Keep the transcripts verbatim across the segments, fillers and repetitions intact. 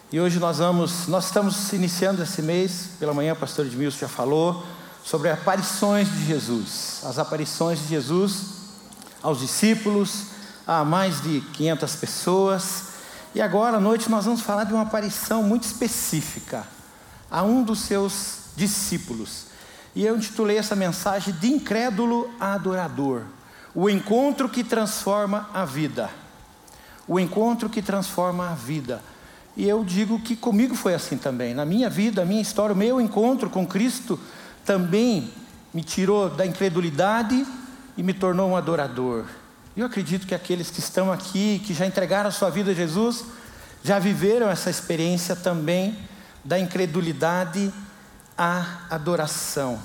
E hoje nós vamos, nós estamos iniciando esse mês, pela manhã o pastor Edmilson já falou, sobre aparições de Jesus. As aparições de Jesus aos discípulos, a mais de quinhentas pessoas. E agora à noite nós vamos falar de uma aparição muito específica a um dos seus discípulos. E eu intitulei essa mensagem de incrédulo a adorador. O encontro que transforma a vida. O encontro que transforma a vida. E eu digo que comigo foi assim também. Na minha vida, a minha história, o meu encontro com Cristo também me tirou da incredulidade e me tornou um adorador. Eu acredito que aqueles que estão aqui, que já entregaram a sua vida a Jesus, já viveram essa experiência também da incredulidade à adoração.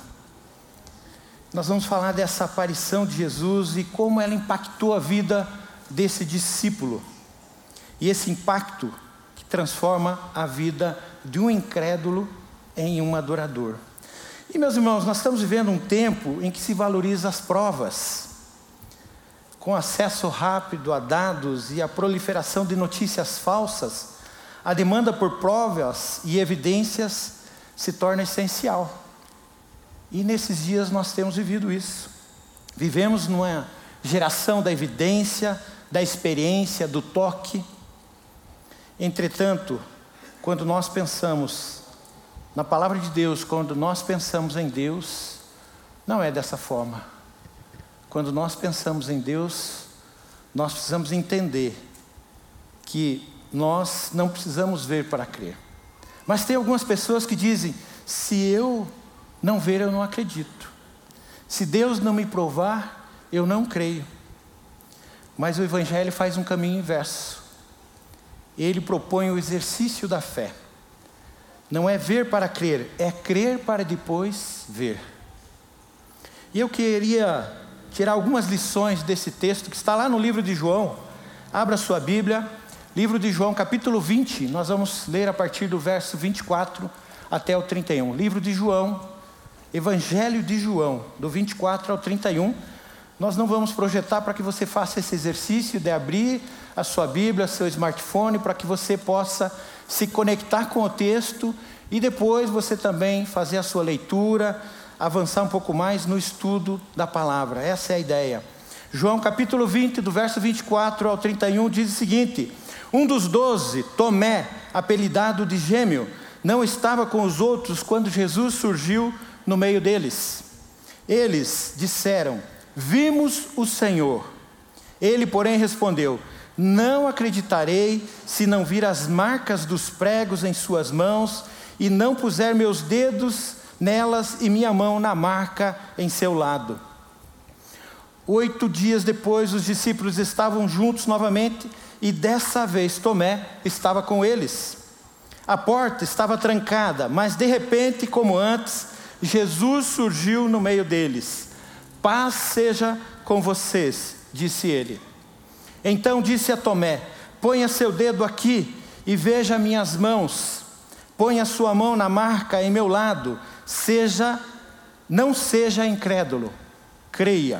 Nós vamos falar dessa aparição de Jesus e como ela impactou a vida desse discípulo. E esse impacto que transforma a vida de um incrédulo em um adorador. E meus irmãos, nós estamos vivendo um tempo em que se valoriza as provas. Com acesso rápido a dados e a proliferação de notícias falsas, a demanda por provas e evidências se torna essencial. E nesses dias nós temos vivido isso. Vivemos numa geração da evidência, da experiência, do toque. Entretanto, quando nós pensamos na palavra de Deus, quando nós pensamos em Deus, não é dessa forma. Quando nós pensamos em Deus, nós precisamos entender que nós não precisamos ver para crer. Mas tem algumas pessoas que dizem, se eu não ver, eu não acredito. Se Deus não me provar, eu não creio. Mas o Evangelho faz um caminho inverso. Ele propõe o exercício da fé. Não é ver para crer, é crer para depois ver. E eu queria tirar algumas lições desse texto que está lá no livro de João. Abra sua Bíblia, livro de João, capítulo vinte. Nós vamos ler a partir do verso vinte e quatro até o trinta e um. Livro de João, Evangelho de João, do vinte e quatro ao trinta e um. Nós não vamos projetar para que você faça esse exercício de abrir a sua Bíblia, seu smartphone, para que você possa se conectar com o texto e depois você também fazer a sua leitura, avançar um pouco mais no estudo da palavra. Essa é a ideia. João capítulo vinte, do verso vinte e quatro ao trinta e um, diz o seguinte: um dos doze, Tomé, apelidado de Gêmeo, não estava com os outros quando Jesus surgiu no meio deles. Eles disseram, vimos o Senhor. Ele, porém, respondeu, não acreditarei se não vir as marcas dos pregos em suas mãos e não puser meus dedos nelas e minha mão na marca em seu lado. Oito dias depois, os discípulos estavam juntos novamente e dessa vez Tomé estava com eles. A porta estava trancada, mas de repente, como antes, Jesus surgiu no meio deles. Paz seja com vocês, disse ele. Então disse a Tomé, ponha seu dedo aqui e veja minhas mãos. Ponha sua mão na marca em meu lado. Seja, não seja incrédulo, creia.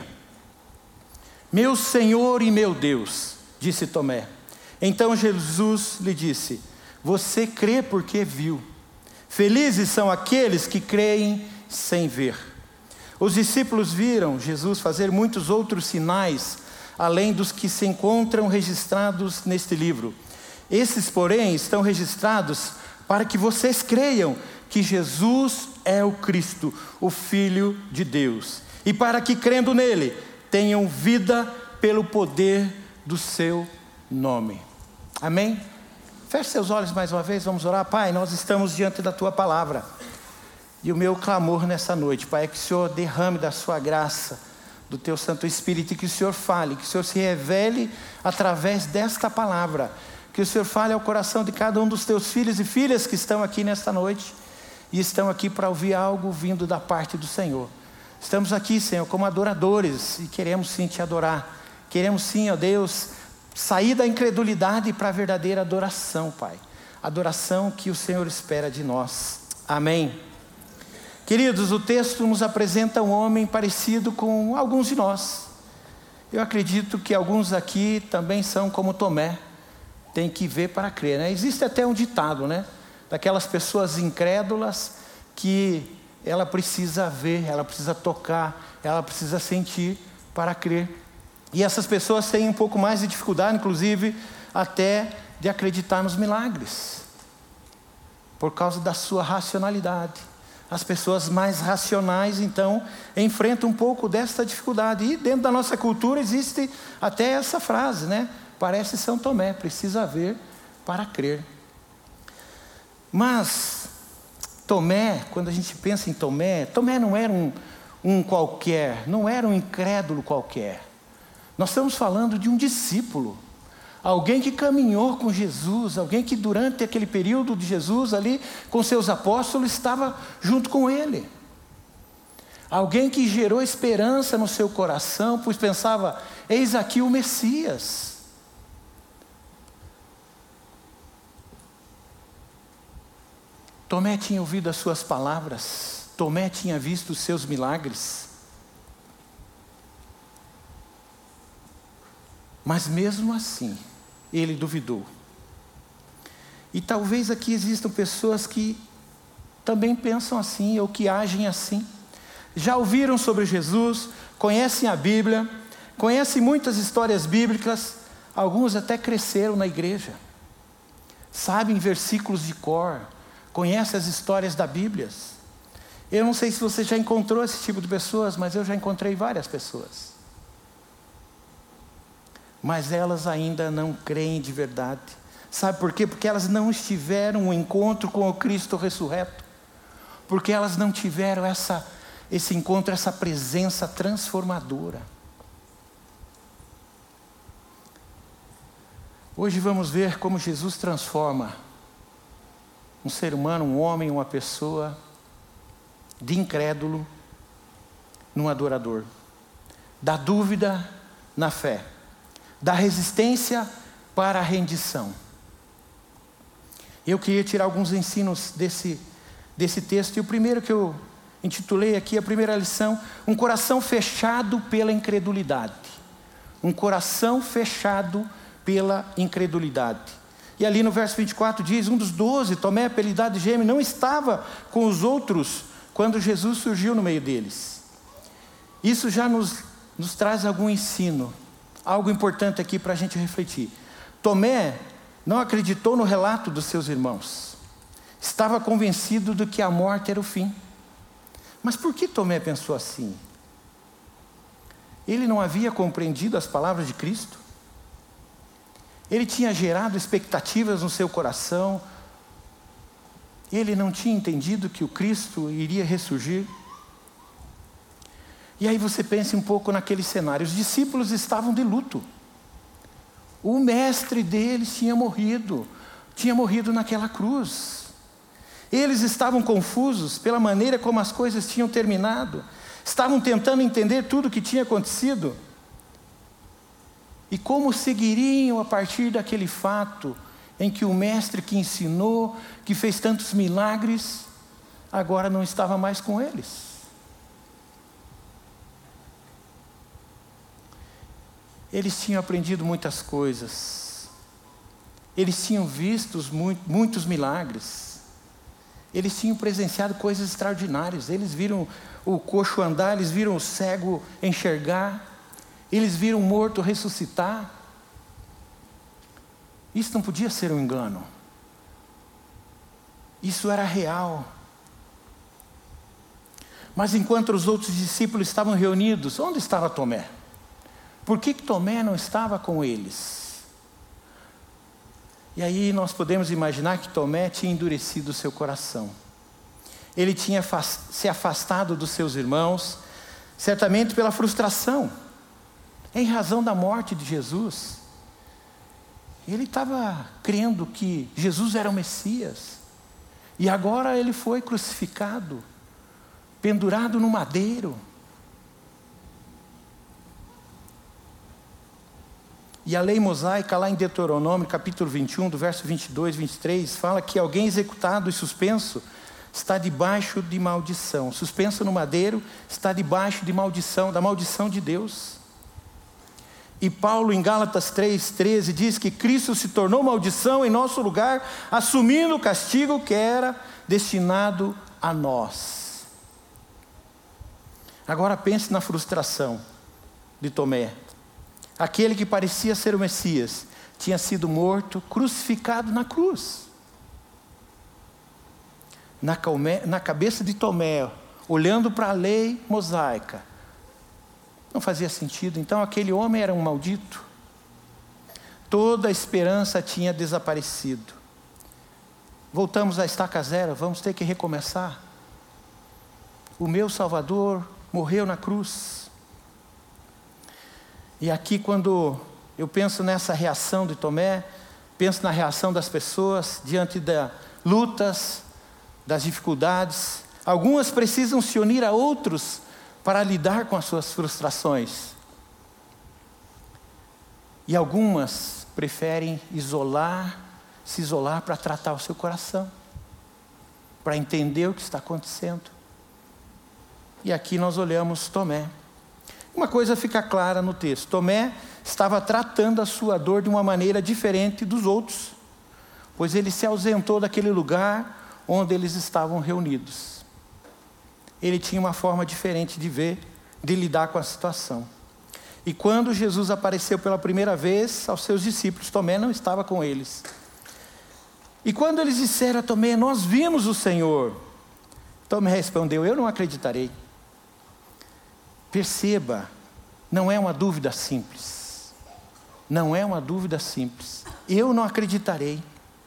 Meu Senhor e meu Deus, disse Tomé. Então Jesus lhe disse, você crê porque viu. Felizes são aqueles que creem sem ver. Os discípulos viram Jesus fazer muitos outros sinais, além dos que se encontram registrados neste livro. Esses, porém, estão registrados para que vocês creiam que Jesus é o Cristo, o Filho de Deus. E para que, crendo nele, tenham vida pelo poder do seu nome. Amém? Feche seus olhos mais uma vez, vamos orar. Pai, nós estamos diante da tua palavra. E o meu clamor nessa noite, Pai, é que o Senhor derrame da sua graça, do teu Santo Espírito, e que o Senhor fale, que o Senhor se revele através desta palavra, que o Senhor fale ao coração de cada um dos teus filhos e filhas que estão aqui nesta noite, e estão aqui para ouvir algo vindo da parte do Senhor. Estamos aqui, Senhor, como adoradores, e queremos sim te adorar, queremos sim, ó Deus, sair da incredulidade para a verdadeira adoração, Pai, adoração que o Senhor espera de nós. Amém. Queridos, o texto nos apresenta um homem parecido com alguns de nós. Eu acredito que alguns aqui também são como Tomé, tem que ver para crer, né? Existe até um ditado, né? Daquelas pessoas incrédulas que ela precisa ver, ela precisa tocar, ela precisa sentir para crer. E essas pessoas têm um pouco mais de dificuldade, inclusive, até de acreditar nos milagres, por causa da sua racionalidade. As pessoas mais racionais, então, enfrentam um pouco dessa dificuldade. E dentro da nossa cultura existe até essa frase, né? Parece São Tomé, precisa ver para crer. Mas Tomé, quando a gente pensa em Tomé, Tomé não era um, um qualquer, não era um incrédulo qualquer. Nós estamos falando de um discípulo, alguém que caminhou com Jesus, alguém que durante aquele período de Jesus ali, com seus apóstolos, estava junto com ele. Alguém que gerou esperança no seu coração, pois pensava, eis aqui o Messias. Tomé tinha ouvido as suas palavras, Tomé tinha visto os seus milagres. Mas mesmo assim, ele duvidou. E talvez aqui existam pessoas que também pensam assim, ou que agem assim. Já ouviram sobre Jesus, conhecem a Bíblia, conhecem muitas histórias bíblicas, alguns até cresceram na igreja. Sabem versículos de cor, conhecem as histórias da Bíblia. Eu não sei se você já encontrou esse tipo de pessoas, mas eu já encontrei várias pessoas. Mas elas ainda não creem de verdade. Sabe por quê? Porque elas não estiveram no encontro com o Cristo ressurreto. Porque elas não tiveram essa, esse encontro, essa presença transformadora. Hoje vamos ver como Jesus transforma um ser humano, um homem, uma pessoa, de incrédulo, num adorador. Da dúvida na fé. Da resistência para a rendição. Eu queria tirar alguns ensinos desse, desse texto. E o primeiro que eu intitulei aqui, a primeira lição, um coração fechado pela incredulidade. Um coração fechado pela incredulidade. E ali no verso vinte e quatro diz, um dos doze, Tomé, apelidado de Gêmeo, não estava com os outros quando Jesus surgiu no meio deles. Isso já nos, nos traz algum ensino. Algo importante aqui para a gente refletir. Tomé não acreditou no relato dos seus irmãos. Estava convencido de que a morte era o fim. Mas por que Tomé pensou assim? Ele não havia compreendido as palavras de Cristo? Ele tinha gerado expectativas no seu coração? Ele não tinha entendido que o Cristo iria ressurgir? E aí você pensa um pouco naquele cenário. Os discípulos estavam de luto. O mestre deles tinha morrido. Tinha morrido naquela cruz. Eles estavam confusos pela maneira como as coisas tinham terminado. Estavam tentando entender tudo o que tinha acontecido. E como seguiriam a partir daquele fato em que o mestre que ensinou, que fez tantos milagres, agora não estava mais com eles. Eles tinham aprendido muitas coisas. Eles tinham visto muitos milagres. Eles tinham presenciado coisas extraordinárias. Eles viram o coxo andar, eles viram o cego enxergar. Eles viram o morto ressuscitar. Isso não podia ser um engano. Isso era real. Mas enquanto os outros discípulos estavam reunidos, onde estava Tomé? Por que que Tomé não estava com eles? E aí nós podemos imaginar que Tomé tinha endurecido o seu coração. Ele tinha se afastado dos seus irmãos, certamente pela frustração, em razão da morte de Jesus. Ele estava crendo que Jesus era o Messias. E agora ele foi crucificado, pendurado no madeiro. E a lei mosaica, lá em Deuteronômio, capítulo vinte e um, do verso vinte e dois, vinte e três, fala que alguém executado e suspenso está debaixo de maldição. Suspenso no madeiro está debaixo de maldição, da maldição de Deus. E Paulo, em Gálatas três, treze, diz que Cristo se tornou maldição em nosso lugar, assumindo o castigo que era destinado a nós. Agora pense na frustração de Tomé. Aquele que parecia ser o Messias, tinha sido morto, crucificado na cruz. Na, calme, na cabeça de Tomé, olhando para a lei mosaica, não fazia sentido. Então aquele homem era um maldito. Toda a esperança tinha desaparecido. Voltamos à estaca zero, vamos ter que recomeçar. O meu Salvador morreu na cruz. E aqui, quando eu penso nessa reação de Tomé, penso na reação das pessoas diante das lutas, das dificuldades. Algumas precisam se unir a outros para lidar com as suas frustrações. E algumas preferem isolar, se isolar para tratar o seu coração, para entender o que está acontecendo. E aqui nós olhamos Tomé. Uma coisa fica clara no texto: Tomé estava tratando a sua dor de uma maneira diferente dos outros, pois ele se ausentou daquele lugar onde eles estavam reunidos. Ele tinha uma forma diferente de ver, de lidar com a situação. E quando Jesus apareceu pela primeira vez aos seus discípulos, Tomé não estava com eles. E quando eles disseram a Tomé: nós vimos o Senhor, Tomé respondeu: eu não acreditarei. Perceba, não é uma dúvida simples. Não é uma dúvida simples. Eu não acreditarei.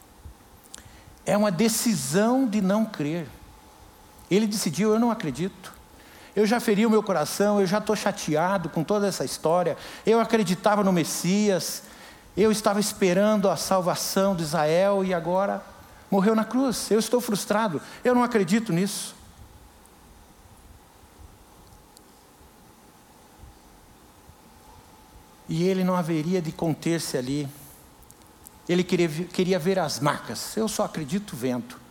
É uma decisão de não crer. Ele decidiu: eu não acredito. Eu já feri o meu coração, eu já estou chateado com toda essa história. Eu acreditava no Messias, eu estava esperando a salvação de Israel e agora morreu na cruz. Eu estou frustrado, eu não acredito nisso. E ele não haveria de conter-se ali. Ele queria, queria ver as marcas. Eu só acredito vendo.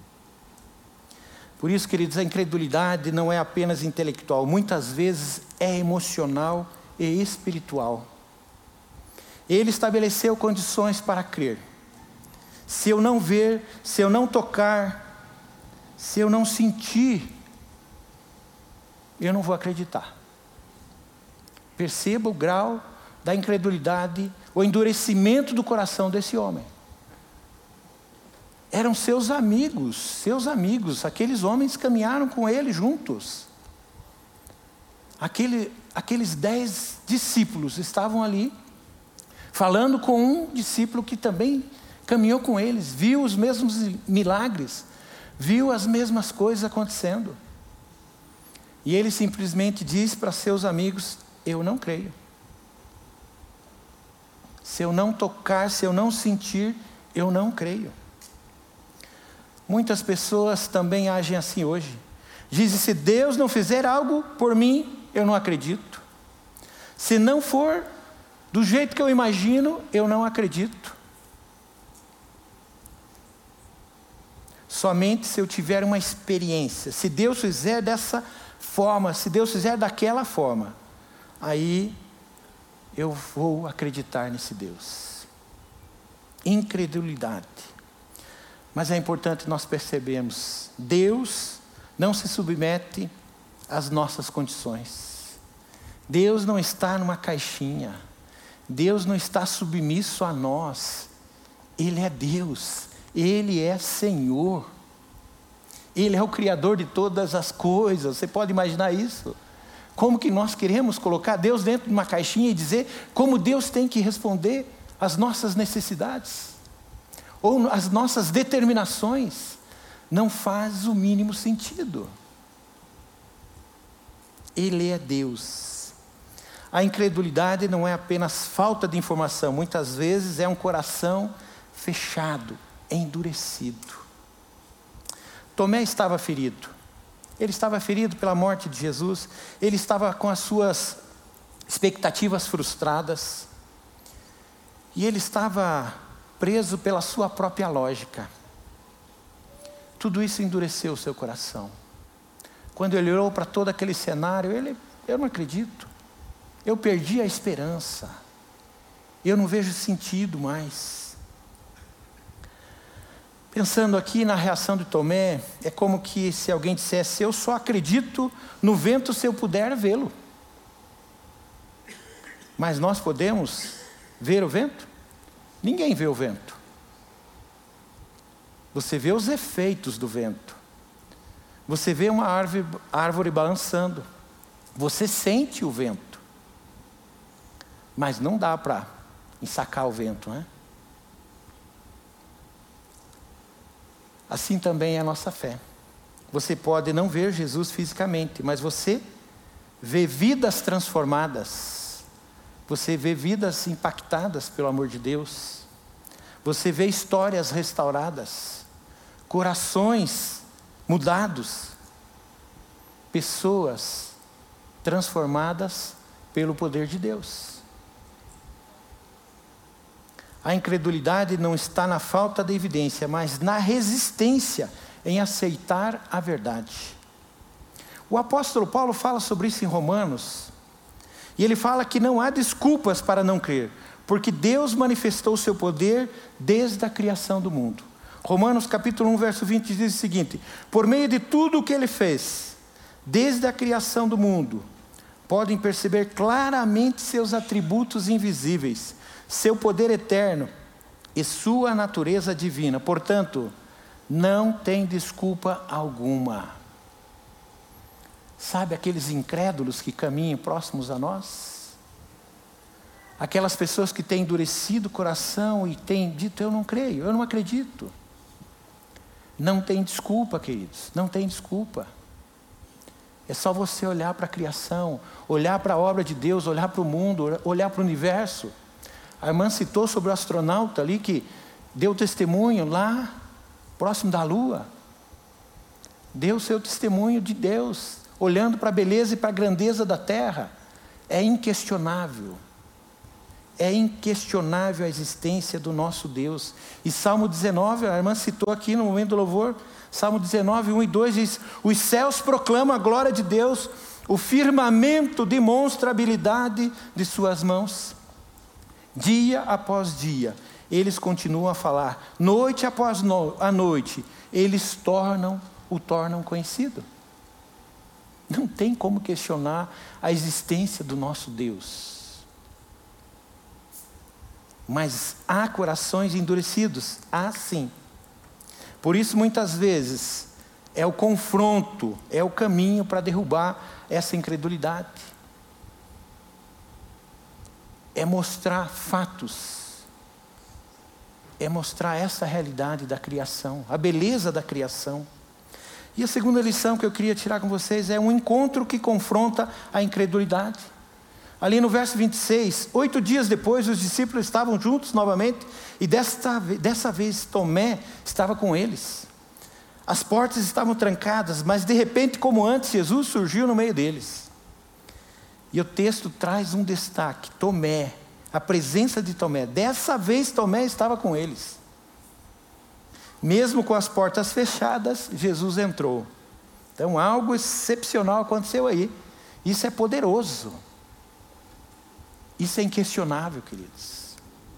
Por isso, queridos, a incredulidade não é apenas intelectual, muitas vezes é emocional e espiritual. Ele estabeleceu condições para crer. Se eu não ver, se eu não tocar, se eu não sentir, eu não vou acreditar. Perceba o grau da incredulidade, o endurecimento do coração desse homem. Eram seus amigos, seus amigos, aqueles homens caminharam com ele juntos. Aquele, aqueles dez discípulos estavam ali, falando com um discípulo que também caminhou com eles, viu os mesmos milagres, viu as mesmas coisas acontecendo. E ele simplesmente diz para seus amigos: eu não creio. Se eu não tocar, se eu não sentir, eu não creio. Muitas pessoas também agem assim hoje. Dizem: se Deus não fizer algo por mim, eu não acredito. Se não for do jeito que eu imagino, eu não acredito. Somente se eu tiver uma experiência, se Deus fizer dessa forma, se Deus fizer daquela forma, aí eu vou acreditar nesse Deus. Incredulidade. Mas é importante nós percebermos: Deus não se submete às nossas condições. Deus não está numa caixinha. Deus não está submisso a nós. Ele é Deus. Ele é Senhor. Ele é o Criador de todas as coisas. Você pode imaginar isso? Como que nós queremos colocar Deus dentro de uma caixinha e dizer como Deus tem que responder às nossas necessidades? Ou as nossas determinações? Não faz o mínimo sentido. Ele é Deus. A incredulidade não é apenas falta de informação, muitas vezes é um coração fechado, endurecido. Tomé estava ferido. Ele estava ferido pela morte de Jesus. Ele estava com as suas expectativas frustradas. E ele estava preso pela sua própria lógica. Tudo isso endureceu o seu coração. Quando ele olhou para todo aquele cenário, ele, eu não acredito. Eu perdi a esperança. Eu não vejo sentido mais. Pensando aqui na reação de Tomé, é como que se alguém dissesse: eu só acredito no vento se eu puder vê-lo. Mas nós podemos ver o vento? Ninguém vê o vento. Você vê os efeitos do vento. Você vê uma árvore, árvore balançando. Você sente o vento. Mas não dá para ensacar o vento, né? Assim também é a nossa fé. Você pode não ver Jesus fisicamente, mas você vê vidas transformadas. Você vê vidas impactadas pelo amor de Deus. Você vê histórias restauradas, corações mudados, pessoas transformadas pelo poder de Deus. A incredulidade não está na falta de evidência, mas na resistência em aceitar a verdade. O apóstolo Paulo fala sobre isso em Romanos, e ele fala que não há desculpas para não crer, porque Deus manifestou o seu poder desde a criação do mundo. Romanos capítulo um, verso vinte diz o seguinte: por meio de tudo o que ele fez, desde a criação do mundo, podem perceber claramente seus atributos invisíveis, seu poder eterno e sua natureza divina. Portanto, não tem desculpa alguma. Sabe aqueles incrédulos que caminham próximos a nós? Aquelas pessoas que têm endurecido o coração e têm dito: eu não creio, eu não acredito. Não tem desculpa, queridos, não tem desculpa. É só você olhar para a criação, olhar para a obra de Deus, olhar para o mundo, olhar para o universo. A irmã citou sobre o astronauta ali que deu testemunho lá, próximo da Lua. Deu seu testemunho de Deus, olhando para a beleza e para a grandeza da Terra. É inquestionável. É inquestionável a existência do nosso Deus. E Salmo dezenove, a irmã citou aqui no momento do louvor, Salmo dezenove, um e dois diz: os céus proclamam a glória de Deus, o firmamento demonstra a habilidade de suas mãos. Dia após dia, eles continuam a falar, noite após no, a noite, eles tornam, o tornam conhecido. Não tem como questionar a existência do nosso Deus. Mas há corações endurecidos, há sim. Por isso muitas vezes é o confronto, é o caminho para derrubar essa incredulidade. É mostrar fatos, é mostrar essa realidade da criação, a beleza da criação. E a segunda lição que eu queria tirar com vocês é um encontro que confronta a incredulidade. Ali no verso vinte e seis, oito dias depois os discípulos estavam juntos novamente, e desta, dessa vez Tomé estava com eles. As portas estavam trancadas, mas de repente, como antes, Jesus surgiu no meio deles. E o texto traz um destaque: Tomé, a presença de Tomé. Dessa vez Tomé estava com eles. Mesmo com as portas fechadas, Jesus entrou. Então algo excepcional aconteceu aí. Isso é poderoso. Isso é inquestionável, queridos.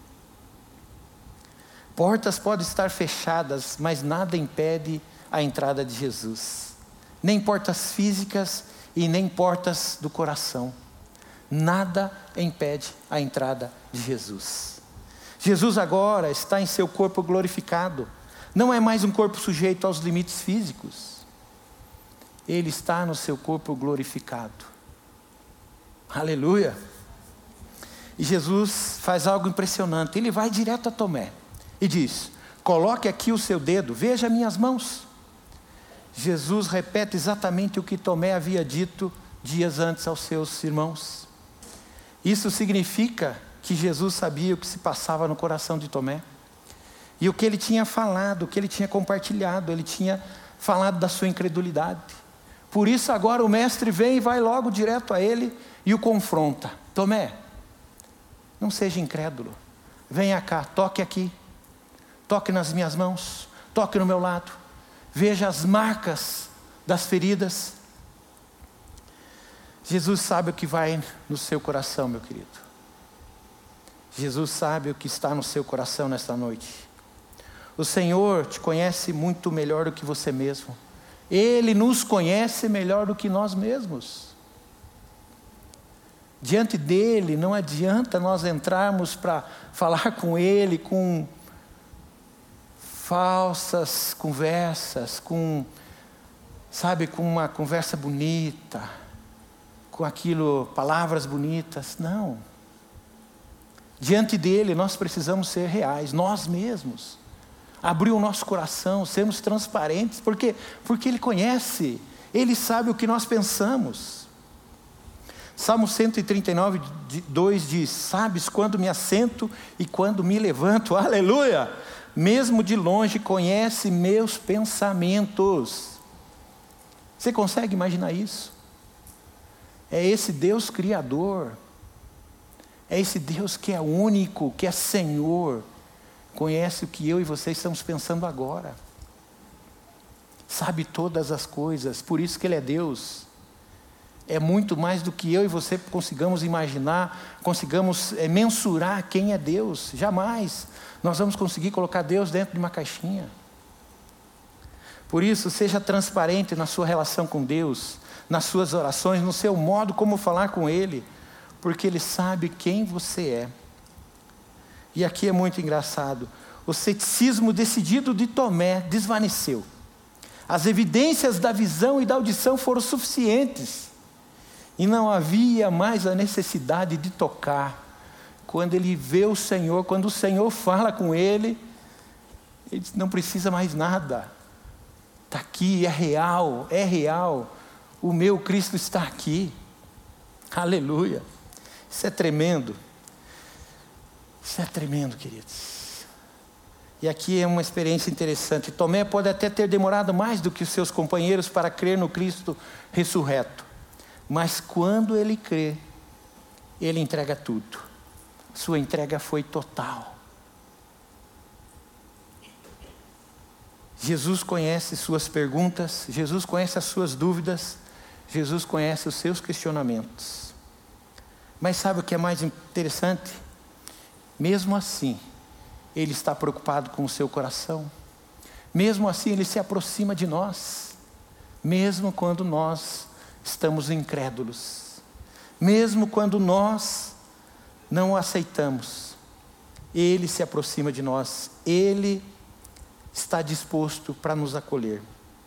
Portas podem estar fechadas, mas nada impede a entrada de Jesus. Nem portas físicas e nem portas do coração. Nada impede a entrada de Jesus. Jesus agora está em seu corpo glorificado. Não é mais um corpo sujeito aos limites físicos. Ele está no seu corpo glorificado. Aleluia! E Jesus faz algo impressionante. Ele vai direto a Tomé e diz: coloque aqui o seu dedo, veja minhas mãos. Jesus repete exatamente o que Tomé havia dito dias antes aos seus irmãos. Isso significa que Jesus sabia o que se passava no coração de Tomé. E o que ele tinha falado, o que ele tinha compartilhado, ele tinha falado da sua incredulidade. Por isso agora o mestre vem e vai logo direto a ele e o confronta. Tomé, não seja incrédulo. Venha cá, toque aqui. Toque nas minhas mãos. Toque no meu lado. Veja as marcas das feridas. Jesus sabe o que vai no seu coração, meu querido. Jesus sabe o que está no seu coração nesta noite. O Senhor te conhece muito melhor do que você mesmo. Ele nos conhece melhor do que nós mesmos. Diante dele, não adianta nós entrarmos para falar com ele com falsas conversas, com, sabe, com uma conversa bonita, com aquilo, palavras bonitas. Não. Diante dele, nós precisamos ser reais, nós mesmos. Abrir o nosso coração, sermos transparentes, porque, porque ele conhece, ele sabe o que nós pensamos. Salmo cento e trinta e nove, dois diz: sabes quando me assento e quando me levanto, aleluia! Mesmo de longe conhece meus pensamentos. Você consegue imaginar isso? É esse Deus Criador, é esse Deus que é único, que é Senhor, conhece o que eu e você estamos pensando agora, sabe todas as coisas, por isso que Ele é Deus. É muito mais do que eu e você consigamos imaginar, consigamos é, mensurar quem é Deus. Jamais nós vamos conseguir colocar Deus dentro de uma caixinha. Por isso, seja transparente na sua relação com Deus, nas suas orações, no seu modo como falar com Ele, porque Ele sabe quem você é. E aqui é muito engraçado, o ceticismo decidido de Tomé desvaneceu. As evidências da visão e da audição foram suficientes. E não havia mais a necessidade de tocar. Quando ele vê o Senhor, quando o Senhor fala com ele, ele diz, não precisa mais nada. Está aqui, é real, é real. O meu Cristo está aqui. Aleluia. Isso é tremendo. Isso é tremendo, queridos. E aqui é uma experiência interessante. Tomé pode até ter demorado mais do que os seus companheiros para crer no Cristo ressurreto. Mas quando ele crê, ele entrega tudo. Sua entrega foi total. Jesus conhece suas perguntas, Jesus conhece as suas dúvidas, Jesus conhece os seus questionamentos. Mas sabe o que é mais interessante? Mesmo assim, Ele está preocupado com o seu coração. Mesmo assim, Ele se aproxima de nós. Mesmo quando nós estamos incrédulos. Mesmo quando nós não o aceitamos, Ele se aproxima de nós. Ele está disposto para nos acolher.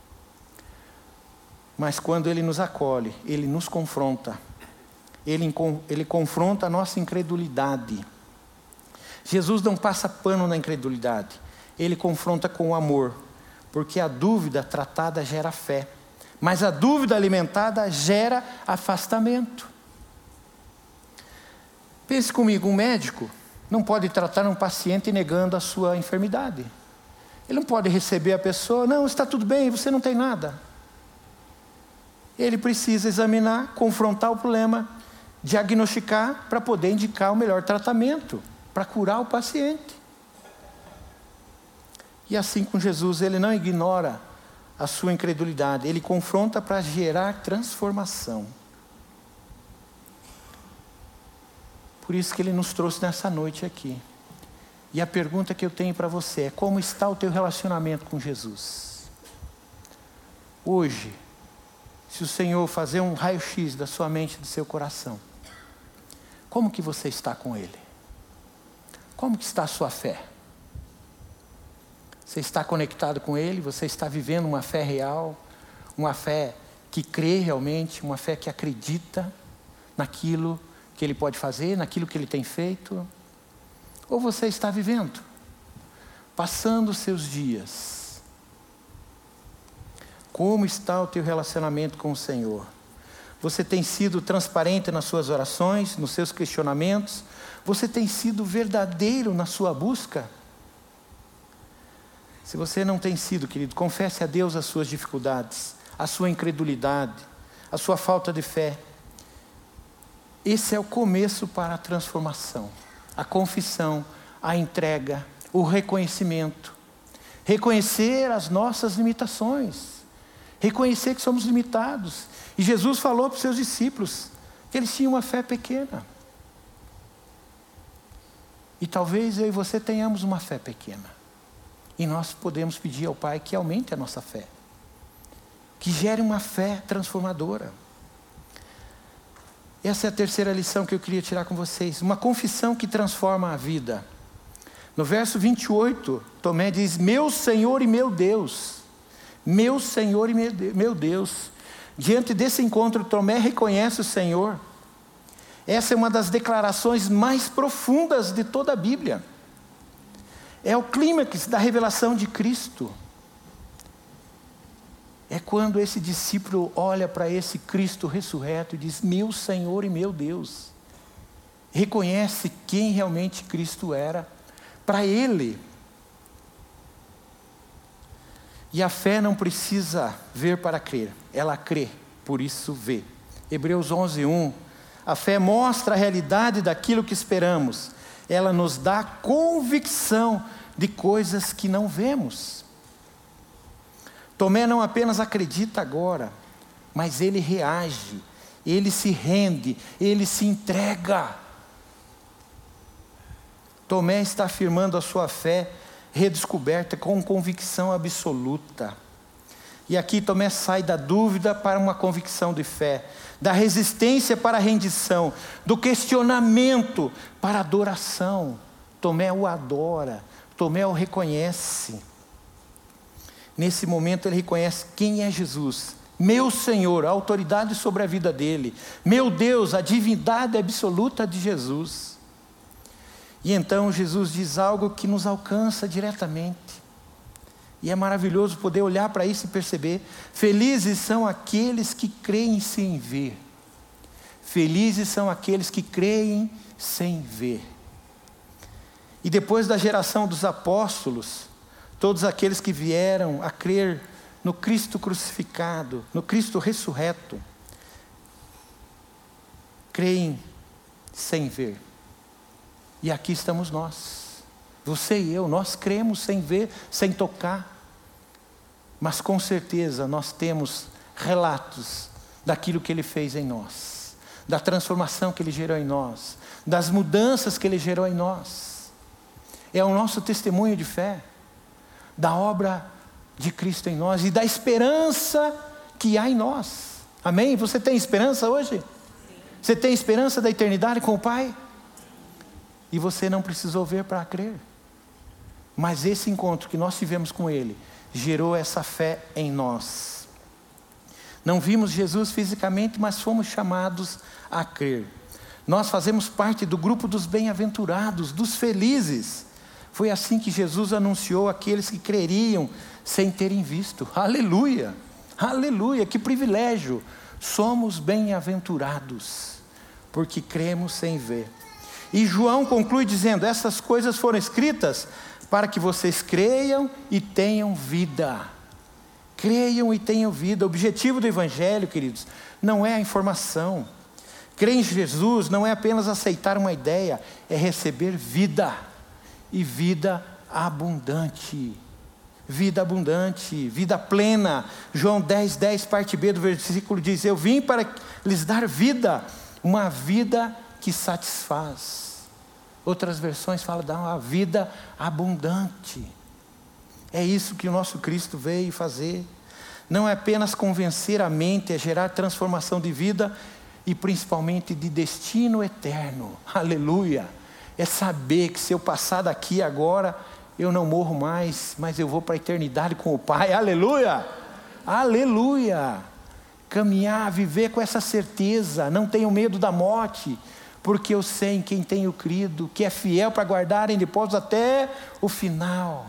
Mas quando Ele nos acolhe, Ele nos confronta. Ele, ele confronta a nossa incredulidade. Jesus não passa pano na incredulidade. Ele confronta com o amor. Porque a dúvida tratada gera fé. Mas a dúvida alimentada gera afastamento. Pense comigo, um médico não pode tratar um paciente negando a sua enfermidade. Ele não pode receber a pessoa, não, está tudo bem, você não tem nada. Ele precisa examinar, confrontar o problema, diagnosticar para poder indicar o melhor tratamento, para curar o paciente. E assim com Jesus, Ele não ignora a sua incredulidade, Ele confronta para gerar transformação. Por isso que Ele nos trouxe nessa noite aqui. E a pergunta que eu tenho para você é: como está o teu relacionamento com Jesus? Hoje, se o Senhor fazer um raio-x da sua mente e do seu coração, como que você está com Ele? Como que está a sua fé? Você está conectado com Ele? Você está vivendo uma fé real? Uma fé que crê realmente? Uma fé que acredita naquilo que Ele pode fazer, naquilo que Ele tem feito? Ou você está vivendo, passando os seus dias? Como está o teu relacionamento com o Senhor? Você tem sido transparente nas suas orações, nos seus questionamentos? Você tem sido verdadeiro na sua busca? Se você não tem sido, querido, confesse a Deus as suas dificuldades, a sua incredulidade, a sua falta de fé. Esse é o começo para a transformação. A confissão, a entrega, o reconhecimento. Reconhecer as nossas limitações. Reconhecer que somos limitados. E Jesus falou para os seus discípulos que eles tinham uma fé pequena. E talvez eu e você tenhamos uma fé pequena. E nós podemos pedir ao Pai que aumente a nossa fé. Que gere uma fé transformadora. Essa é a terceira lição que eu queria tirar com vocês. Uma confissão que transforma a vida. No verso vinte e oito, Tomé diz: meu Senhor e meu Deus. Meu Senhor e meu Deus. Diante desse encontro, Tomé reconhece o Senhor. Essa é uma das declarações mais profundas de toda a Bíblia. É o clímax da revelação de Cristo. É quando esse discípulo olha para esse Cristo ressurreto e diz: meu Senhor e meu Deus. Reconhece quem realmente Cristo era para ele. E a fé não precisa ver para crer, ela crê, por isso vê. Hebreus onze, um. A fé mostra a realidade daquilo que esperamos. Ela nos dá convicção de coisas que não vemos. Tomé não apenas acredita agora, mas ele reage, ele se rende, ele se entrega. Tomé está afirmando a sua fé redescoberta com convicção absoluta. E aqui Tomé sai da dúvida para uma convicção de fé, da resistência para a rendição, do questionamento para a adoração. Tomé o adora, Tomé o reconhece. Nesse momento ele reconhece quem é Jesus. Meu Senhor, a autoridade sobre a vida dele. Meu Deus, a divindade absoluta de Jesus. E então Jesus diz algo que nos alcança diretamente. E é maravilhoso poder olhar para isso e perceber. Felizes são aqueles que creem sem ver. Felizes são aqueles que creem sem ver. E depois da geração dos apóstolos, todos aqueles que vieram a crer no Cristo crucificado, no Cristo ressurreto, creem sem ver. E aqui estamos nós, você e eu, nós cremos sem ver, sem tocar, mas com certeza nós temos relatos daquilo que Ele fez em nós, da transformação que Ele gerou em nós, das mudanças que Ele gerou em nós. É o nosso testemunho de fé, da obra de Cristo em nós e da esperança que há em nós. Amém? Você tem esperança hoje? Você tem esperança da eternidade com o Pai? E você não precisou ver para crer. Mas esse encontro que nós tivemos com Ele gerou essa fé em nós. Não vimos Jesus fisicamente, mas fomos chamados a crer. Nós fazemos parte do grupo dos bem-aventurados, dos felizes. Foi assim que Jesus anunciou aqueles que creriam sem terem visto. Aleluia, aleluia, que privilégio. Somos bem-aventurados, porque cremos sem ver. E João conclui dizendo: essas coisas foram escritas para que vocês creiam e tenham vida. Creiam e tenham vida. O objetivo do Evangelho, queridos, não é a informação. Crer em Jesus não é apenas aceitar uma ideia, é receber vida. E vida abundante, vida abundante, vida plena. João dez, dez, parte B do versículo diz: eu vim para lhes dar vida, uma vida que satisfaz. Outras versões falam de uma vida abundante. É isso que o nosso Cristo veio fazer. Não é apenas convencer a mente, é gerar transformação de vida e principalmente de destino eterno. Aleluia. É saber que se eu passar daqui agora, eu não morro mais, mas eu vou para a eternidade com o Pai. Aleluia! Aleluia! Caminhar, viver com essa certeza, não tenho medo da morte, porque eu sei em quem tenho crido, que é fiel para guardar em depósito até o final.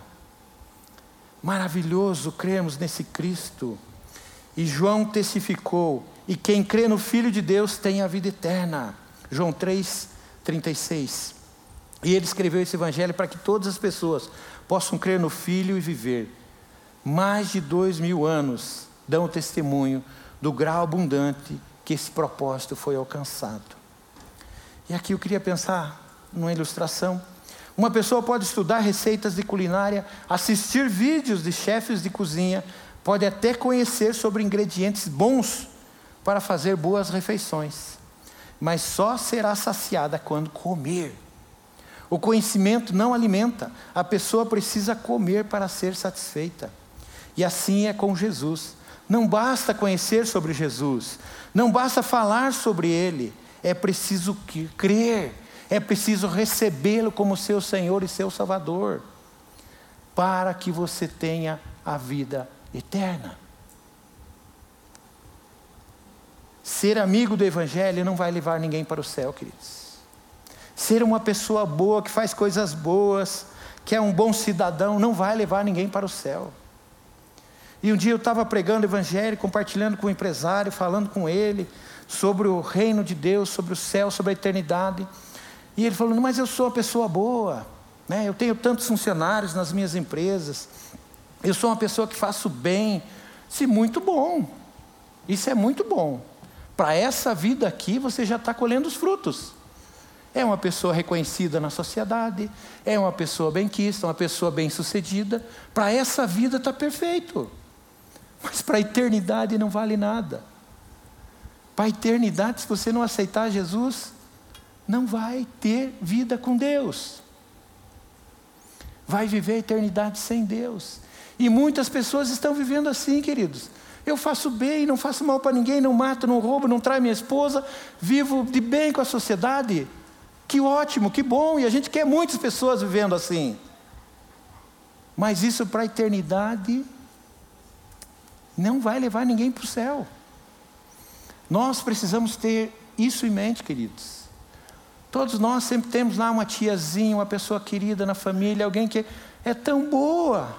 Maravilhoso crermos nesse Cristo. E João testificou: e quem crê no Filho de Deus tem a vida eterna. João três, trinta e seis. E ele escreveu esse evangelho para que todas as pessoas possam crer no Filho e viver. Mais de dois mil anos dão testemunho do grau abundante que esse propósito foi alcançado. E aqui eu queria pensar numa ilustração. Uma pessoa pode estudar receitas de culinária, assistir vídeos de chefes de cozinha, pode até conhecer sobre ingredientes bons para fazer boas refeições, mas só será saciada quando comer. O conhecimento não alimenta. A pessoa precisa comer para ser satisfeita. E assim é com Jesus. Não basta conhecer sobre Jesus. Não basta falar sobre Ele. É preciso crer. É preciso recebê-lo como seu Senhor e seu Salvador. Para que você tenha a vida eterna. Ser amigo do Evangelho não vai levar ninguém para o céu, queridos. Ser uma pessoa boa, que faz coisas boas, que é um bom cidadão, não vai levar ninguém para o céu. E um dia eu estava pregando o Evangelho, compartilhando com um empresário, falando com ele sobre o reino de Deus, sobre o céu, sobre a eternidade. E ele falou, mas eu sou uma pessoa boa, né? Eu tenho tantos funcionários nas minhas empresas, eu sou uma pessoa que faço bem. Isso é muito bom, isso é muito bom. Para essa vida aqui você já está colhendo os frutos. É uma pessoa reconhecida na sociedade, é uma pessoa benquista, uma pessoa bem-sucedida. Para essa vida está perfeito. Mas para a eternidade não vale nada. Para a eternidade, se você não aceitar Jesus, não vai ter vida com Deus. Vai viver a eternidade sem Deus. E muitas pessoas estão vivendo assim, queridos. Eu faço bem, não faço mal para ninguém, não mato, não roubo, não traio minha esposa, vivo de bem com a sociedade. Que ótimo, que bom, e a gente quer muitas pessoas vivendo assim. Mas isso para a eternidade não vai levar ninguém para o céu. Nós precisamos ter isso em mente, queridos. Todos nós sempre temos lá uma tiazinha, uma pessoa querida na família, alguém que é tão boa.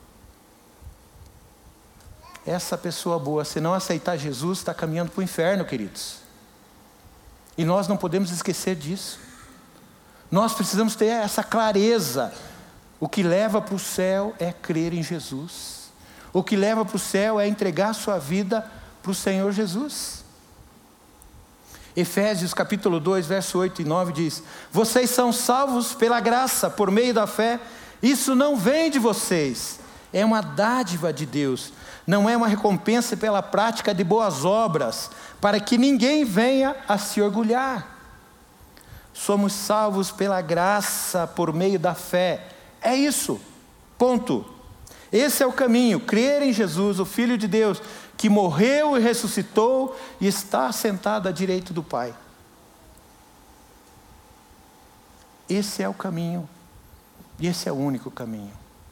Essa pessoa boa, se não aceitar Jesus, está caminhando para o inferno, queridos. E nós não podemos esquecer disso. Nós precisamos ter essa clareza. O que leva para o céu é crer em Jesus. O que leva para o céu é entregar a sua vida para o Senhor Jesus. Efésios capítulo dois, verso oito e nove diz: vocês são salvos pela graça, por meio da fé. Isso não vem de vocês, é uma dádiva de Deus. Não é uma recompensa pela prática de boas obras, para que ninguém venha a se orgulhar. Somos salvos pela graça, por meio da fé. É isso, ponto. Esse é o caminho, crer em Jesus, o Filho de Deus, que morreu e ressuscitou e está sentado à direita do Pai. Esse é o caminho, e esse é o único caminho.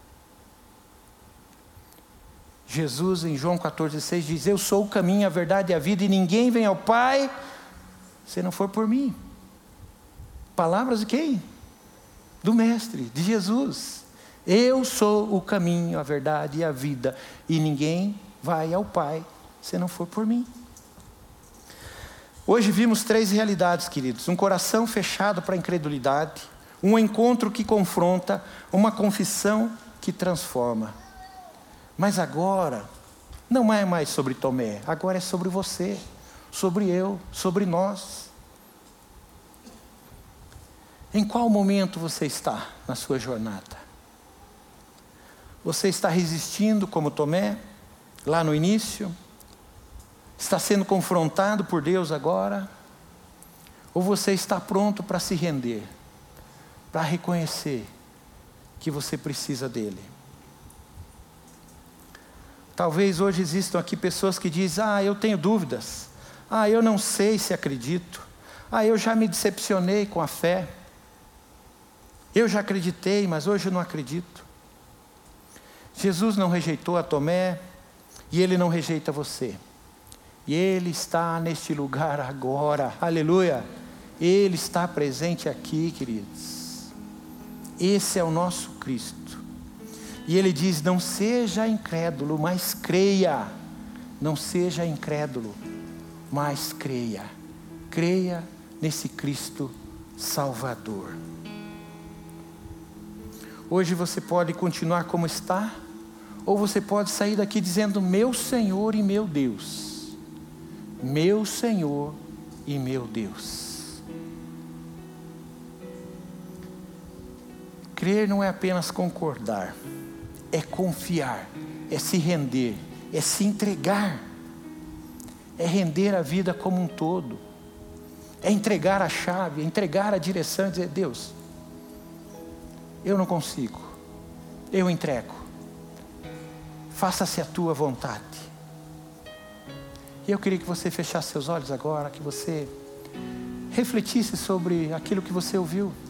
Jesus em João quatorze, seis diz: eu sou o caminho, a verdade e a vida, e ninguém vem ao Pai se não for por mim. Palavras de quem? Do Mestre, de Jesus. Eu sou o caminho, a verdade e a vida, e ninguém vai ao Pai se não for por mim. Hoje vimos três realidades, queridos: um coração fechado para a incredulidade, um encontro que confronta, uma confissão que transforma. Mas agora, não é mais sobre Tomé, agora é sobre você, sobre eu, sobre nós. Em qual momento você está na sua jornada? Você está resistindo como Tomé, lá no início? Está sendo confrontado por Deus agora? Ou você está pronto para se render, para reconhecer que você precisa dele? Talvez hoje existam aqui pessoas que dizem: ah, eu tenho dúvidas, ah, eu não sei se acredito, ah, eu já me decepcionei com a fé, eu já acreditei, mas hoje eu não acredito. Jesus não rejeitou a Tomé, e Ele não rejeita você. E Ele está neste lugar agora, aleluia. Ele está presente aqui, queridos. Esse é o nosso Cristo. E Ele diz: não seja incrédulo, mas creia. Não seja incrédulo, mas creia. Creia nesse Cristo Salvador. Hoje você pode continuar como está, ou você pode sair daqui dizendo: meu Senhor e meu Deus. Meu Senhor e meu Deus. Crer não é apenas concordar, é confiar, é se render, é se entregar, é render a vida como um todo, é entregar a chave, é entregar a direção e dizer: Deus, eu não consigo, eu entrego, faça-se a tua vontade. E eu queria que você fechasse seus olhos agora, que você refletisse sobre aquilo que você ouviu.